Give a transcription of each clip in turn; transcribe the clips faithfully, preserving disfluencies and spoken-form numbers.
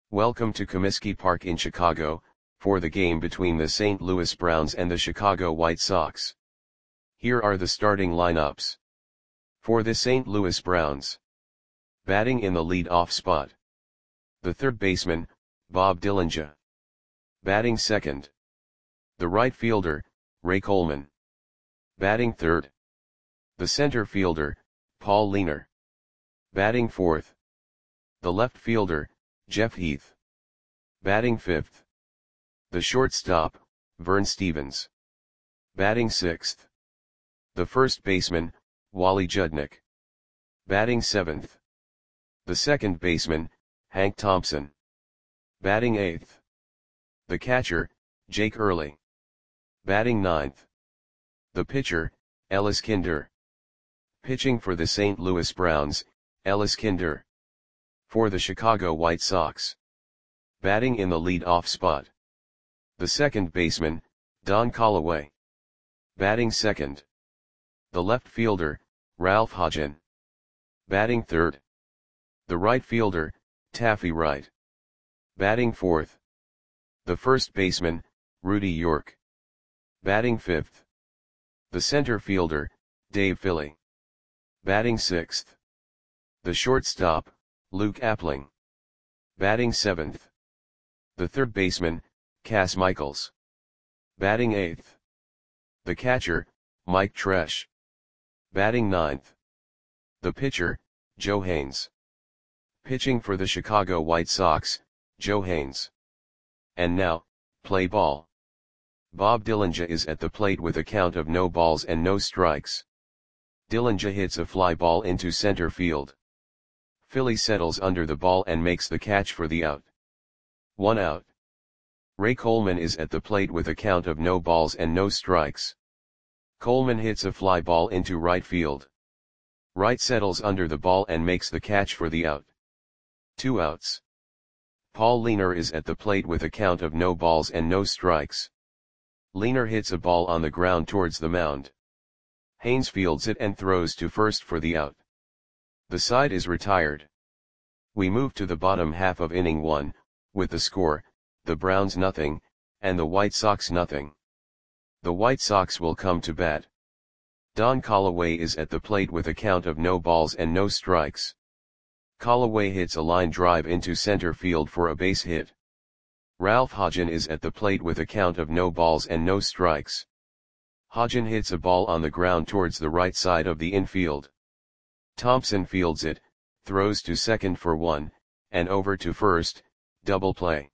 Welcome to Comiskey Park in Chicago, for the game between the Saint Louis Browns and the Chicago White Sox. Here are the starting lineups. For the Saint Louis Browns. Batting in the lead-off spot. The third baseman, Bob Dillinger. Batting second. The right fielder, Ray Coleman. Batting third. The center fielder, Paul Lehner. Batting fourth. The left fielder, Jeff Heath. Batting fifth. The shortstop, Vern Stephens. Batting sixth. The first baseman, Wally Judnick. Batting seventh. The second baseman, Hank Thompson. Batting eighth. The catcher, Jake Early. Batting ninth. The pitcher, Ellis Kinder. Pitching for the Saint Louis Browns, Ellis Kinder. For the Chicago White Sox. Batting in the lead-off spot. The second baseman, Don Callaway. Batting second. The left fielder, Ralph Hodgen. Batting third. The right fielder, Taffy Wright. Batting fourth. The first baseman, Rudy York. Batting fifth. The center fielder, Dave Philly. Batting sixth. The shortstop, Luke Appling. Batting seventh. The third baseman, Cass Michaels. Batting eighth. The catcher, Mike Tresh. Batting ninth. The pitcher, Joe Haynes. Pitching for the Chicago White Sox, Joe Haynes. And now, play ball. Bob Dillinger is at the plate with a count of no balls and no strikes. Dillinger hits a fly ball into center field. Philly settles under the ball and makes the catch for the out. One out. Ray Coleman is at the plate with a count of no balls and no strikes. Coleman hits a fly ball into right field. Wright settles under the ball and makes the catch for the out. Two outs. Paul Lehner is at the plate with a count of no balls and no strikes. Lehner hits a ball on the ground towards the mound. Haynes fields it and throws to first for the out. The side is retired. We move to the bottom half of inning one, with the score, the Browns nothing, and the White Sox nothing. The White Sox will come to bat. Don Callaway is at the plate with a count of no balls and no strikes. Callaway hits a line drive into center field for a base hit. Ralph Hodgen is at the plate with a count of no balls and no strikes. Hodgen hits a ball on the ground towards the right side of the infield. Thompson fields it, throws to second for one, and over to first, double play.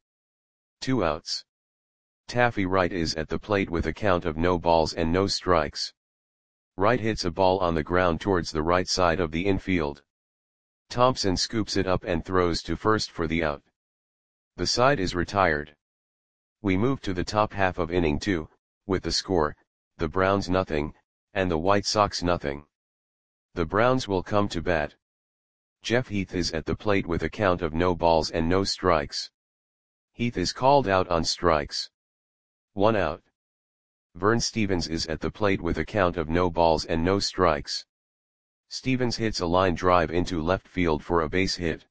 Two outs. Taffy Wright is at the plate with a count of no balls and no strikes. Wright hits a ball on the ground towards the right side of the infield. Thompson scoops it up and throws to first for the out. The side is retired. We move to the top half of inning two, with the score, the Browns nothing, and the White Sox nothing. The Browns will come to bat. Jeff Heath is at the plate with a count of no balls and no strikes. Heath is called out on strikes. One out. Vern Stephens is at the plate with a count of no balls and no strikes. Stephens hits a line drive into left field for a base hit.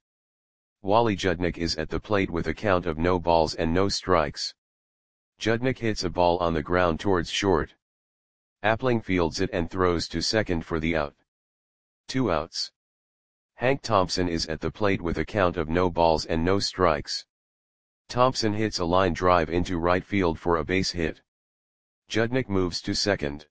Wally Judnick is at the plate with a count of no balls and no strikes. Judnick hits a ball on the ground towards short. Appling fields it and throws to second for the out. Two outs. Hank Thompson is at the plate with a count of no balls and no strikes. Thompson hits a line drive into right field for a base hit. Judnick moves to second.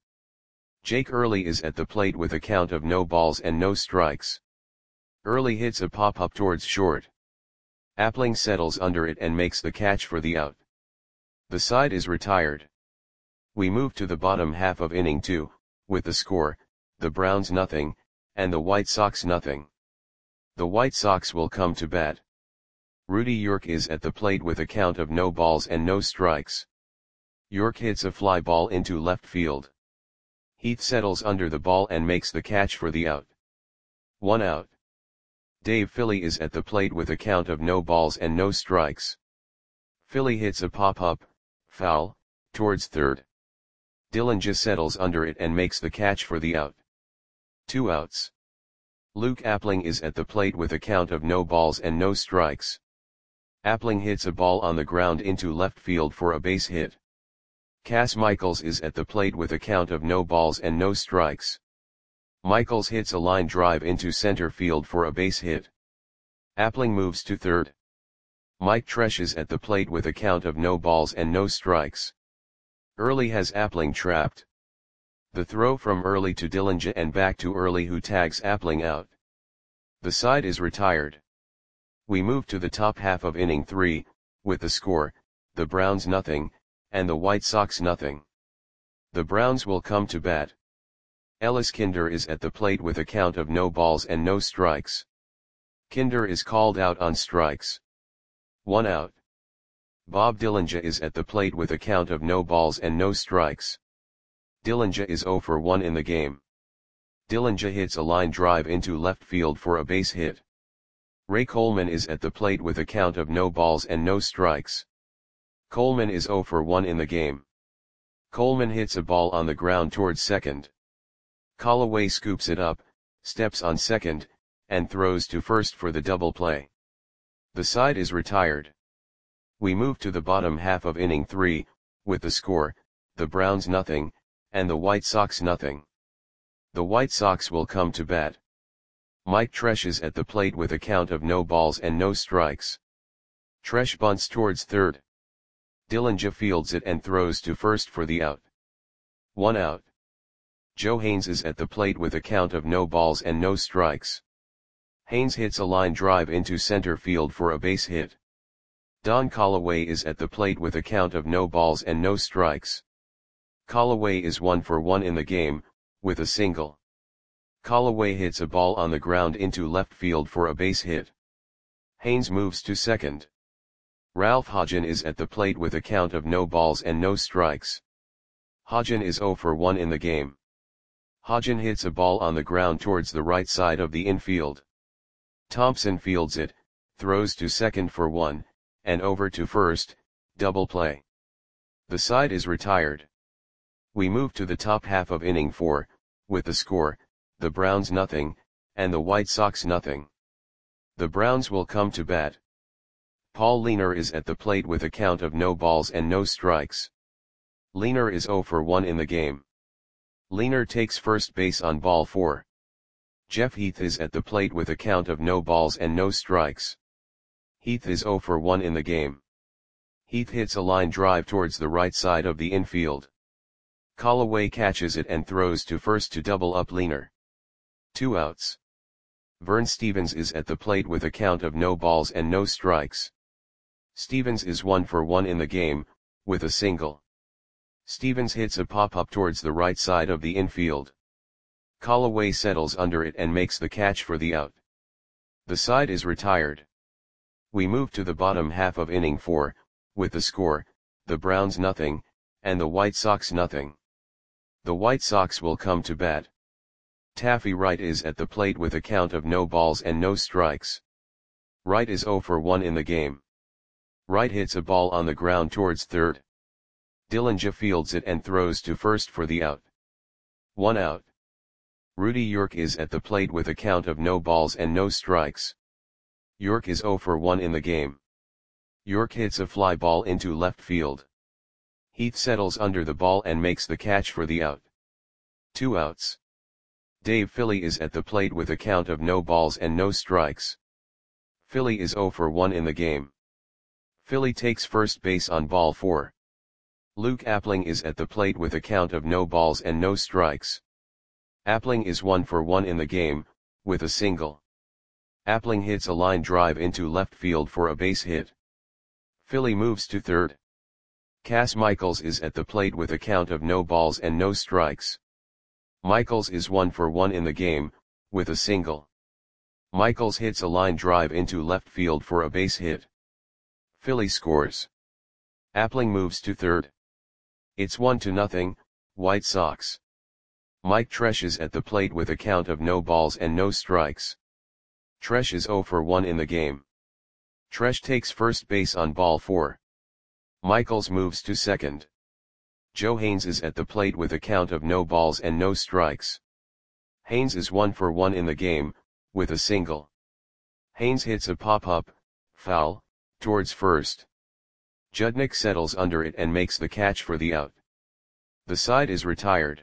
Jake Early is at the plate with a count of no balls and no strikes. Early hits a pop-up towards short. Appling settles under it and makes the catch for the out. The side is retired. We move to the bottom half of inning two, with the score, the Browns nothing, and the White Sox nothing. The White Sox will come to bat. Rudy York is at the plate with a count of no balls and no strikes. York hits a fly ball into left field. Heath settles under the ball and makes the catch for the out. One out. Dave Philly is at the plate with a count of no balls and no strikes. Philly hits a pop-up, foul, towards third. Dillinger settles under it and makes the catch for the out. Two outs. Luke Appling is at the plate with a count of no balls and no strikes. Appling hits a ball on the ground into left field for a base hit. Cass Michaels is at the plate with a count of no balls and no strikes. Michaels hits a line drive into center field for a base hit. Appling moves to third. Mike Tresh is at the plate with a count of no balls and no strikes. Early has Appling trapped. The throw from Early to Dillinger and back to Early, who tags Appling out. The side is retired. We move to the top half of inning three, with the score, the Browns nothing, and the White Sox nothing. The Browns will come to bat. Ellis Kinder is at the plate with a count of no balls and no strikes. Kinder is called out on strikes. One out. Bob Dillinger is at the plate with a count of no balls and no strikes. Dillinger is zero for one in the game. Dillinger hits a line drive into left field for a base hit. Ray Coleman is at the plate with a count of no balls and no strikes. Coleman is zero for one in the game. Coleman hits a ball on the ground towards second. Callaway scoops it up, steps on second, and throws to first for the double play. The side is retired. We move to the bottom half of inning three, with the score, the Browns nothing, and the White Sox nothing. The White Sox will come to bat. Mike Tresh is at the plate with a count of no balls and no strikes. Tresh bunts towards third. Dillinger fields it and throws to first for the out. One out. Joe Haynes is at the plate with a count of no balls and no strikes. Haynes hits a line drive into center field for a base hit. Don Callaway is at the plate with a count of no balls and no strikes. Callaway is one for one in the game, with a single. Callaway hits a ball on the ground into left field for a base hit. Haynes moves to second. Ralph Hodgen is at the plate with a count of no balls and no strikes. Hodgen is zero for one in the game. Hodgen hits a ball on the ground towards the right side of the infield. Thompson fields it, throws to second for one, and over to first, double play. The side is retired. We move to the top half of inning four, with the score, the Browns nothing, and the White Sox nothing. The Browns will come to bat. Paul Leaner is at the plate with a count of no balls and no strikes. Leaner is zero for one in the game. Leaner takes first base on ball four. Jeff Heath is at the plate with a count of no balls and no strikes. Heath is zero for one in the game. Heath hits a line drive towards the right side of the infield. Callaway catches it and throws to first to double up Leaner. Two outs. Vern Stevens is at the plate with a count of no balls and no strikes. Stevens is one for one in the game, with a single. Stevens hits a pop-up towards the right side of the infield. Callaway settles under it and makes the catch for the out. The side is retired. We move to the bottom half of inning four, with the score, the Browns nothing, and the White Sox nothing. The White Sox will come to bat. Taffy Wright is at the plate with a count of no balls and no strikes. Wright is zero for one in the game. Wright hits a ball on the ground towards third. Dillinger fields it and throws to first for the out. One out. Rudy York is at the plate with a count of no balls and no strikes. York is zero for one in the game. York hits a fly ball into left field. Heath settles under the ball and makes the catch for the out. Two outs. Dave Philly is at the plate with a count of no balls and no strikes. Philly is zero for one in the game. Philly takes first base on ball four. Luke Appling is at the plate with a count of no balls and no strikes. Appling is one for one in the game, with a single. Appling hits a line drive into left field for a base hit. Philly moves to third. Cass Michaels is at the plate with a count of no balls and no strikes. Michaels is one for one in the game, with a single. Michaels hits a line drive into left field for a base hit. Philly scores. Appling moves to third. It's one to nothing, White Sox. Mike Tresh is at the plate with a count of no balls and no strikes. Tresh is zero for one in the game. Tresh takes first base on ball four. Michaels moves to second. Joe Haynes is at the plate with a count of no balls and no strikes. Haynes is one for one in the game, with a single. Haynes hits a pop-up, foul, Towards first. Judnick settles under it and makes the catch for the out. The side is retired.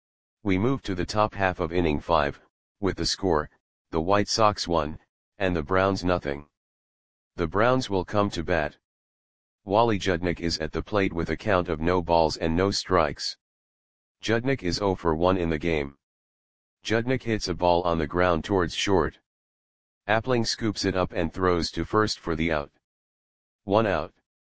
We move to the top half of inning five, with the score, the White Sox one, and the Browns nothing. The Browns will come to bat. Wally Judnick is at the plate with a count of no balls and no strikes. Judnick is zero for one in the game. Judnick hits a ball on the ground towards short. Appling scoops it up and throws to first for the out. One out.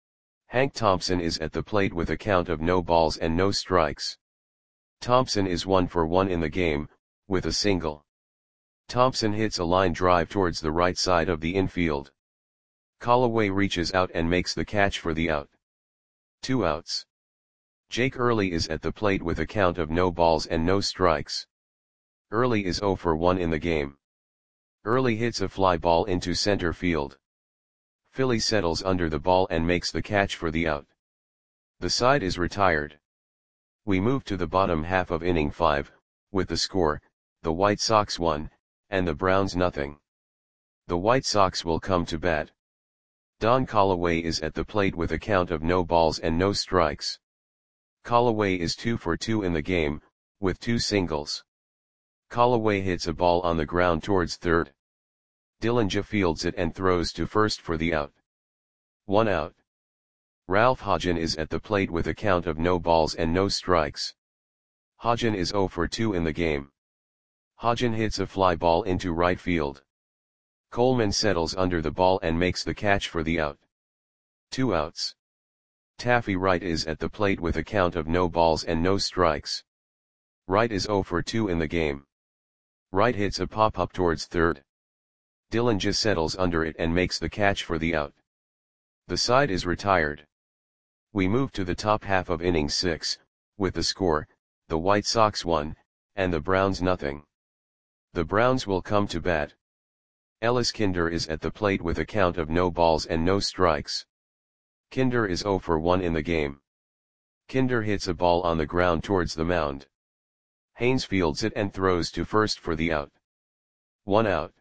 Hank Thompson is at the plate with a count of no balls and no strikes. Thompson is one for one in the game, with a single. Thompson hits a line drive towards the right side of the infield. Callaway reaches out and makes the catch for the out. Two outs. Jake Early is at the plate with a count of no balls and no strikes. Early is zero for one in the game. Early hits a fly ball into center field. Philly settles under the ball and makes the catch for the out. The side is retired. We move to the bottom half of inning five, with the score, the White Sox one, and the Browns nothing. The White Sox will come to bat. Don Callaway is at the plate with a count of no balls and no strikes. Callaway is two for two in the game, with two singles. Callaway hits a ball on the ground towards third. Dillinger fields it and throws to first for the out. One out. Ralph Hodgen is at the plate with a count of no balls and no strikes. Hodgen is zero for two in the game. Hodgen hits a fly ball into right field. Coleman settles under the ball and makes the catch for the out. Two outs. Taffy Wright is at the plate with a count of no balls and no strikes. Wright is zero for two in the game. Wright hits a pop-up towards third. Dillinger settles under it and makes the catch for the out. The side is retired. We move to the top half of inning six, with the score, the White Sox one, and the Browns nothing. The Browns will come to bat. Ellis Kinder is at the plate with a count of no balls and no strikes. Kinder is zero for one in the game. Kinder hits a ball on the ground towards the mound. Haynes fields it and throws to first for the out. One out.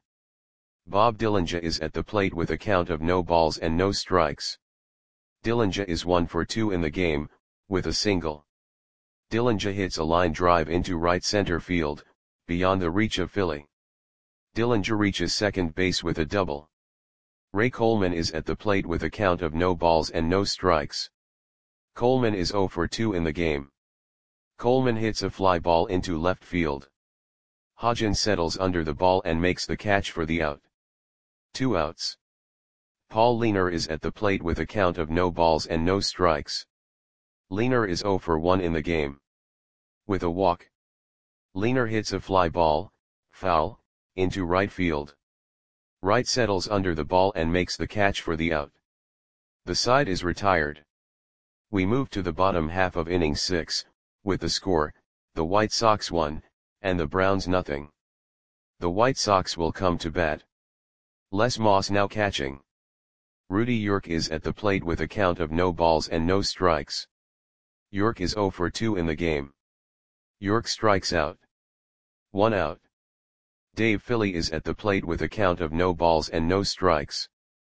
Bob Dillinger is at the plate with a count of no balls and no strikes. Dillinger is one for two in the game, with a single. Dillinger hits a line drive into right center field, beyond the reach of Philly. Dillinger reaches second base with a double. Ray Coleman is at the plate with a count of no balls and no strikes. Coleman is zero for two in the game. Coleman hits a fly ball into left field. Hodgen settles under the ball and makes the catch for the out. Two outs. Paul Leaner is at the plate with a count of no balls and no strikes. Leaner is zero for one in the game. With a walk. Leaner hits a fly ball, foul, into right field. Wright settles under the ball and makes the catch for the out. The side is retired. We move to the bottom half of inning six, with the score, the White Sox one, and the Browns nothing. The White Sox will come to bat. Les Moss now catching. Rudy York is at the plate with a count of no balls and no strikes. York is zero for two in the game. York strikes out. One out. Dave Philly is at the plate with a count of no balls and no strikes.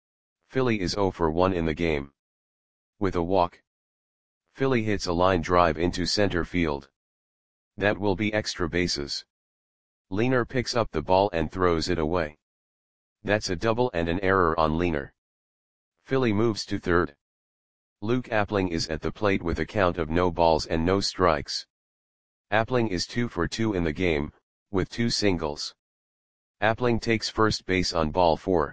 Philly is zero for one in the game. With a walk. Philly hits a line drive into center field. That will be extra bases. Leaner picks up the ball and throws it away. That's a double and an error on Leaner. Philly moves to third. Luke Appling is at the plate with a count of no balls and no strikes. Appling is two for two in the game, with two singles. Appling takes first base on ball four.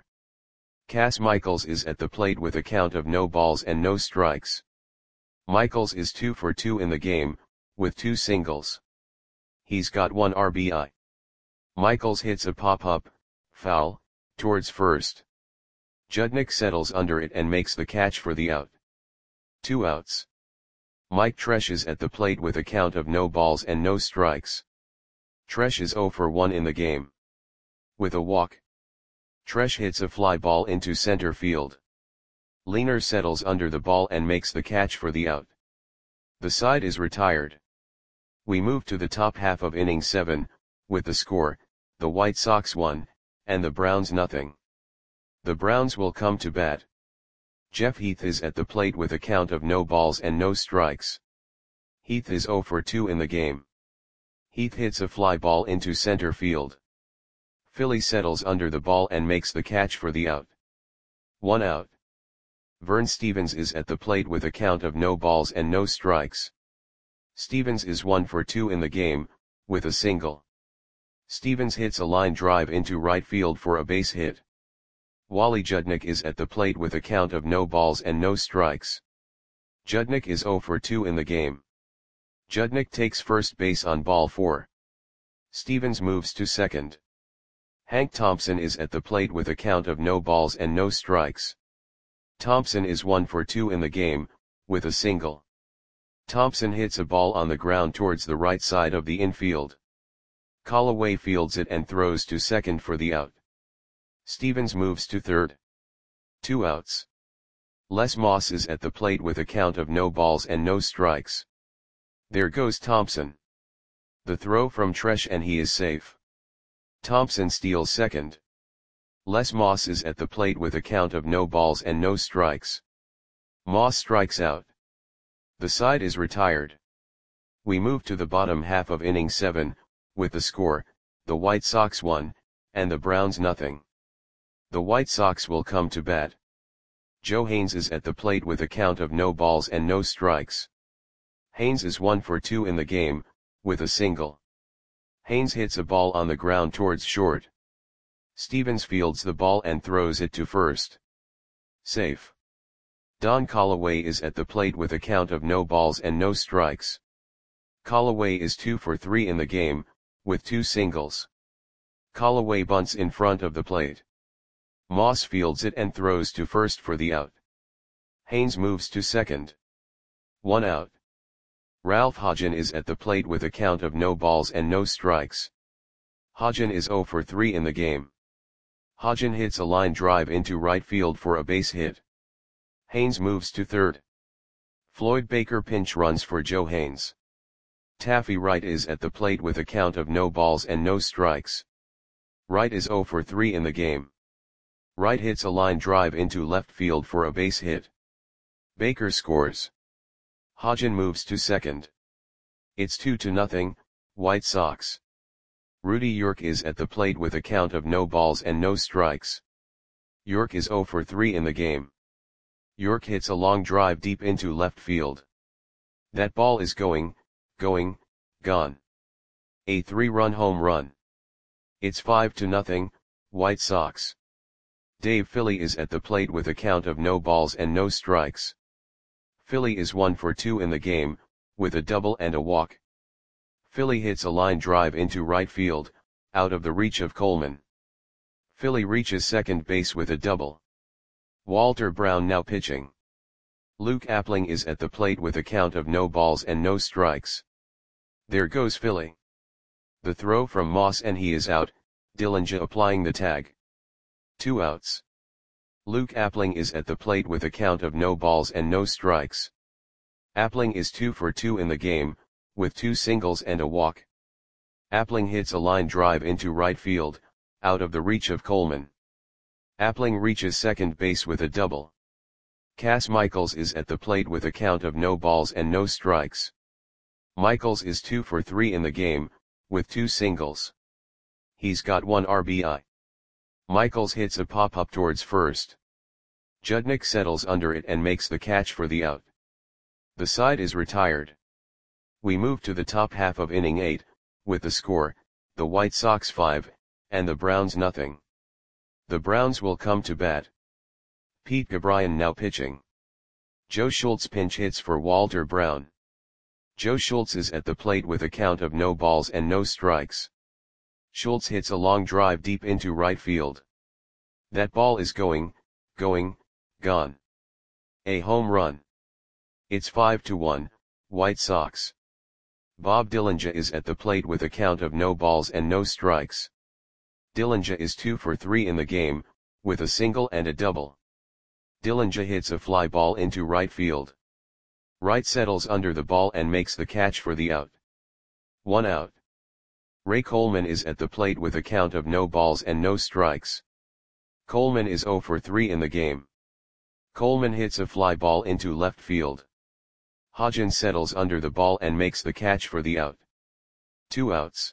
Cass Michaels is at the plate with a count of no balls and no strikes. Michaels is two for two in the game, with two singles. He's got one R B I. Michaels hits a pop-up, foul, towards first. Judnick settles under it and makes the catch for the out. Two outs. Mike Tresh is at the plate with a count of no balls and no strikes. Tresh is zero for one in the game. With a walk. Tresh hits a fly ball into center field. Leaner settles under the ball and makes the catch for the out. The side is retired. We move to the top half of inning seven, with the score, the White Sox one, and the Browns nothing. The Browns will come to bat. Jeff Heath is at the plate with a count of no balls and no strikes. Heath is zero for two in the game. Heath hits a fly ball into center field. Philly settles under the ball and makes the catch for the out. One out. Vern Stevens is at the plate with a count of no balls and no strikes. Stevens is one for two in the game, with a single. Stevens hits a line drive into right field for a base hit. Wally Judnick is at the plate with a count of no balls and no strikes. Judnick is zero for two in the game. Judnick takes first base on ball four. Stevens moves to second. Hank Thompson is at the plate with a count of no balls and no strikes. Thompson is one for two in the game, with a single. Thompson hits a ball on the ground towards the right side of the infield. Callaway fields it and throws to second for the out. Stevens moves to third. Two outs. Les Moss is at the plate with a count of no balls and no strikes. There goes Thompson. The throw from Tresh and he is safe. Thompson steals second. Les Moss is at the plate with a count of no balls and no strikes. Moss strikes out. The side is retired. We move to the bottom half of inning seven, with the score, the White Sox one, and the Browns nothing. The White Sox will come to bat. Joe Haynes is at the plate with a count of no balls and no strikes. Haynes is one for two in the game, with a single. Haynes hits a ball on the ground towards short. Stevens fields the ball and throws it to first. Safe. Don Callaway is at the plate with a count of no balls and no strikes. Callaway is two for three in the game, with two singles. Callaway bunts in front of the plate. Moss fields it and throws to first for the out. Haynes moves to second. One out. Ralph Hodgen is at the plate with a count of no balls and no strikes. Hodgen is zero for three in the game. Hodgen hits a line drive into right field for a base hit. Haynes moves to third. Floyd Baker pinch runs for Joe Haynes. Taffy Wright is at the plate with a count of no balls and no strikes. Wright is zero for three in the game. Wright hits a line drive into left field for a base hit. Baker scores. Hodgen moves to second. It's two to nothing, White Sox. Rudy York is at the plate with a count of no balls and no strikes. York is zero for three in the game. York hits a long drive deep into left field. That ball is going, going, gone. A three-run home run. It's five to nothing, White Sox. Dave Philly is at the plate with a count of no balls and no strikes. Philly is one for two in the game, with a double and a walk. Philly hits a line drive into right field, out of the reach of Coleman. Philly reaches second base with a double. Walter Brown now pitching. Luke Appling is at the plate with a count of no balls and no strikes. There goes Philly. The throw from Moss and he is out, Dillinger applying the tag. Two outs. Luke Appling is at the plate with a count of no balls and no strikes. Appling is two for two in the game, with two singles and a walk. Appling hits a line drive into right field, out of the reach of Coleman. Appling reaches second base with a double. Cass Michaels is at the plate with a count of no balls and no strikes. Michaels is two for three in the game, with two singles. He's got one R B I. Michaels hits a pop-up towards first. Judnick settles under it and makes the catch for the out. The side is retired. We move to the top half of inning eight, with the score, the White Sox five, and the Browns nothing. The Browns will come to bat. Pete Gabriel now pitching. Joe Schultz pinch hits for Walter Brown. Joe Schultz is at the plate with a count of no balls and no strikes. Schultz hits a long drive deep into right field. That ball is going, going, gone. A home run. It's five to one, White Sox. Bob Dillinger is at the plate with a count of no balls and no strikes. Dillinger is two for three in the game, with a single and a double. Dillinger hits a fly ball into right field. Wright settles under the ball and makes the catch for the out. One out. Ray Coleman is at the plate with a count of no balls and no strikes. Coleman is zero for three in the game. Coleman hits a fly ball into left field. Hodgins settles under the ball and makes the catch for the out. Two outs.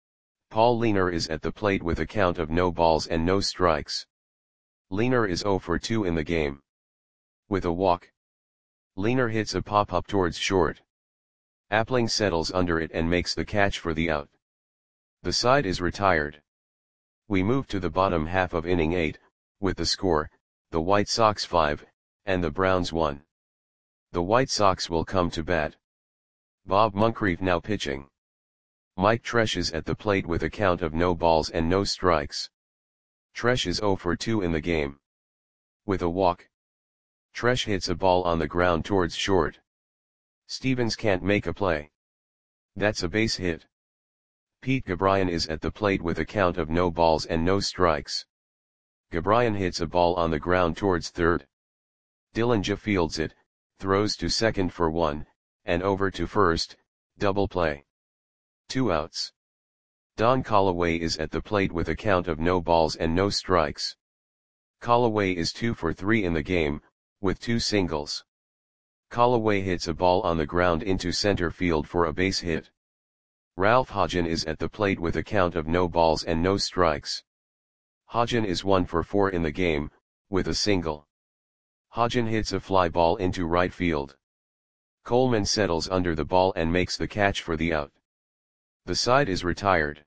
Paul Leaner is at the plate with a count of no balls and no strikes. Leaner is oh for two in the game. With a walk. Leaner hits a pop-up towards short. Appling settles under it and makes the catch for the out. The side is retired. We move to the bottom half of inning eight, with the score, the White Sox five, and the Browns one. The White Sox will come to bat. Bob Moncrief now pitching. Mike Tresh is at the plate with a count of no balls and no strikes. Tresh is oh for two in the game. With a walk. Tresh hits a ball on the ground towards short. Stevens can't make a play. That's a base hit. Pete Gabrian is at the plate with a count of no balls and no strikes. Gabrian hits a ball on the ground towards third. Dillinger fields it, throws to second for one, and over to first, double play. Two outs. Don Callaway is at the plate with a count of no balls and no strikes. Callaway is two for three in the game, with two singles. Callaway hits a ball on the ground into center field for a base hit. Ralph Hodgin is at the plate with a count of no balls and no strikes. Hodgin is one for four in the game, with a single. Hodgin hits a fly ball into right field. Coleman settles under the ball and makes the catch for the out. The side is retired.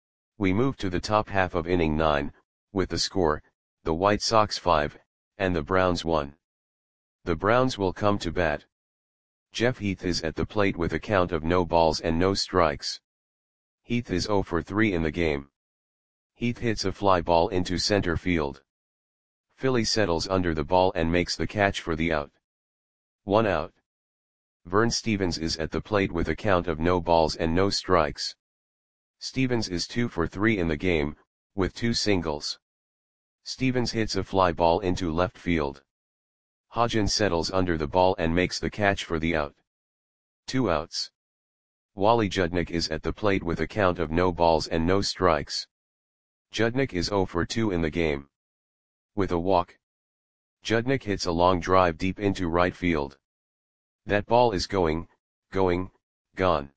We move to the top half of inning nine, with the score, the White Sox five, and the Browns one. The Browns will come to bat. Jeff Heath is at the plate with a count of no balls and no strikes. Heath is oh for three in the game. Heath hits a fly ball into center field. Philly settles under the ball and makes the catch for the out. One out. Vern Stevens is at the plate with a count of no balls and no strikes. Stevens is two for three in the game, with two singles. Stevens hits a fly ball into left field. Hodgins settles under the ball and makes the catch for the out. Two outs. Wally Judnick is at the plate with a count of no balls and no strikes. Judnick is oh for two in the game. With a walk. Judnick hits a long drive deep into right field. That ball is going, going, gone.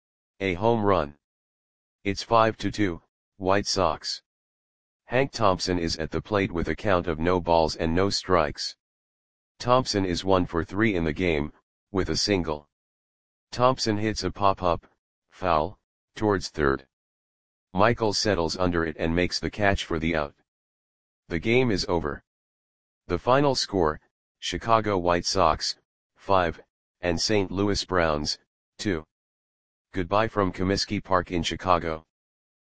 A home run. It's five to two, White Sox. Hank Thompson is at the plate with a count of no balls and no strikes. Thompson is one for three in the game, with a single. Thompson hits a pop-up, foul, towards third. Michael settles under it and makes the catch for the out. The game is over. The final score, Chicago White Sox, five, and Saint Louis Browns, two. Goodbye from Comiskey Park in Chicago.